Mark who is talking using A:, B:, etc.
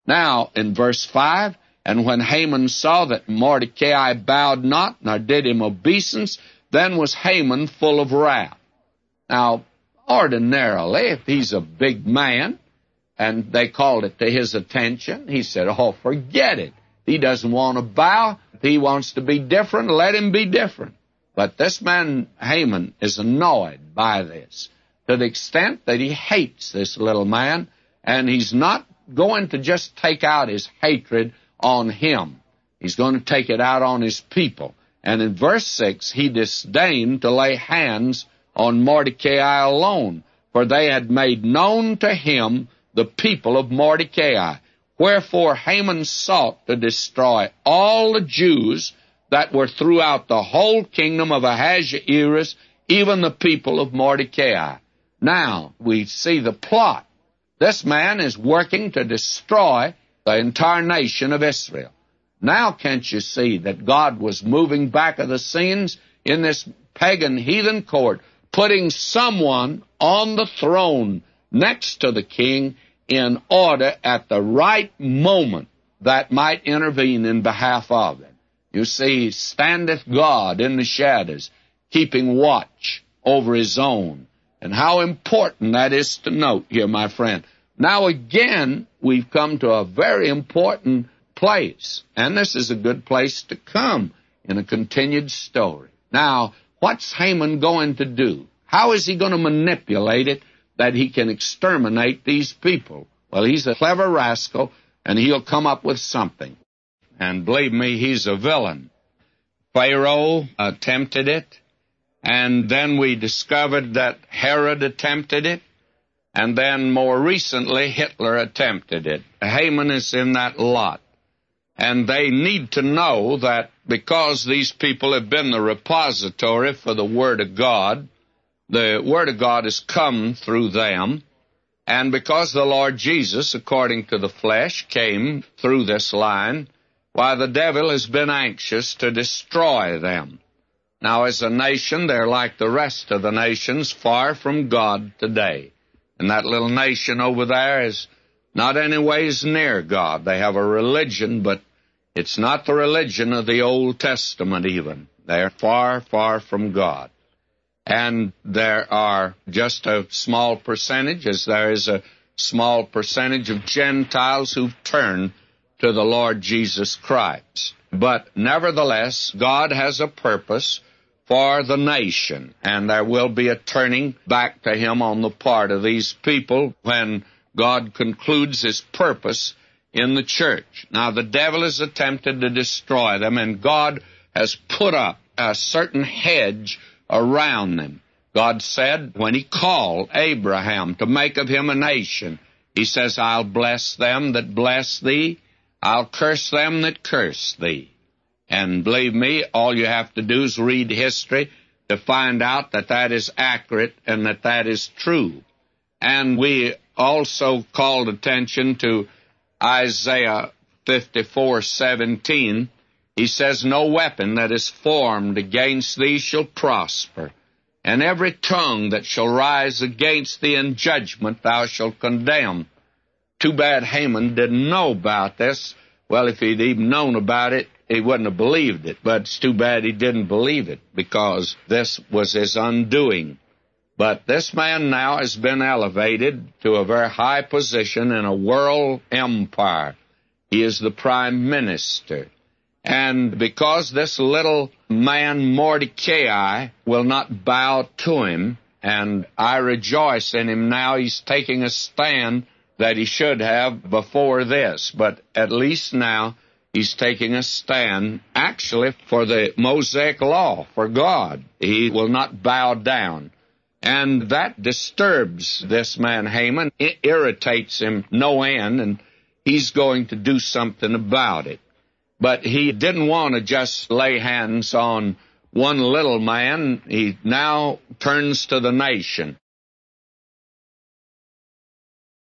A: Now, in verse 5, and when Haman saw that Mordecai bowed not, nor did him obeisance, then was Haman full of wrath. Now, ordinarily, if he's a big man, and they called it to his attention, he said, oh, forget it. He doesn't want to bow. If he wants to be different, let him be different. But this man, Haman, is annoyed by this to the extent that he hates this little man, and he's not going to just take out his hatred on him. He's going to take it out on his people. And in verse 6, he disdained to lay hands on Mordecai alone, for they had made known to him the people of Mordecai. Wherefore Haman sought to destroy all the Jews that were throughout the whole kingdom of Ahasuerus, even the people of Mordecai. Now, we see the plot. This man is working to destroy the entire nation of Israel. Now, can't you see that God was moving back of the scenes in this pagan heathen court, putting someone on the throne next to the king in order at the right moment that might intervene in behalf of him? You see, standeth God in the shadows, keeping watch over his own. And how important that is to note here, my friend. Now again, we've come to a very important place, and this is a good place to come in a continued story. Now, what's Haman going to do? How is he going to manipulate it that he can exterminate these people? Well, he's a clever rascal, and he'll come up with something. And believe me, he's a villain. Pharaoh attempted it, and then we discovered that Herod attempted it, and then more recently Hitler attempted it. Haman is in that lot. And they need to know that because these people have been the repository for the Word of God has come through them, and because the Lord Jesus, according to the flesh, came through this line, why, the devil has been anxious to destroy them. Now, as a nation, they're like the rest of the nations, far from God today. And that little nation over there is not anyways near God. They have a religion, but it's not the religion of the Old Testament even. They're far, far from God. And there are just a small percentage, as there is a small percentage of Gentiles who've turned to the Lord Jesus Christ. But nevertheless, God has a purpose for the nation, and there will be a turning back to Him on the part of these people when God concludes His purpose in the church. Now, the devil has attempted to destroy them, and God has put up a certain hedge around them. God said, when He called Abraham to make of him a nation, He says, I'll bless them that bless thee, I'll curse them that curse thee. And believe me, all you have to do is read history to find out that that is accurate and that that is true. And we also called attention to Isaiah 54:17. He says, no weapon that is formed against thee shall prosper, and every tongue that shall rise against thee in judgment thou shalt condemn. Too bad Haman didn't know about this. Well, if he'd even known about it, he wouldn't have believed it. But it's too bad he didn't believe it, because this was his undoing. But this man now has been elevated to a very high position in a world empire. He is the prime minister. And because this little man Mordecai will not bow to him, and I rejoice in him now, he's taking a stand that he should have before this. But at least now he's taking a stand, actually, for the Mosaic law, for God. He will not bow down. And that disturbs this man Haman. It irritates him no end, and he's going to do something about it. But he didn't want to just lay hands on one little man. He now turns to the nation.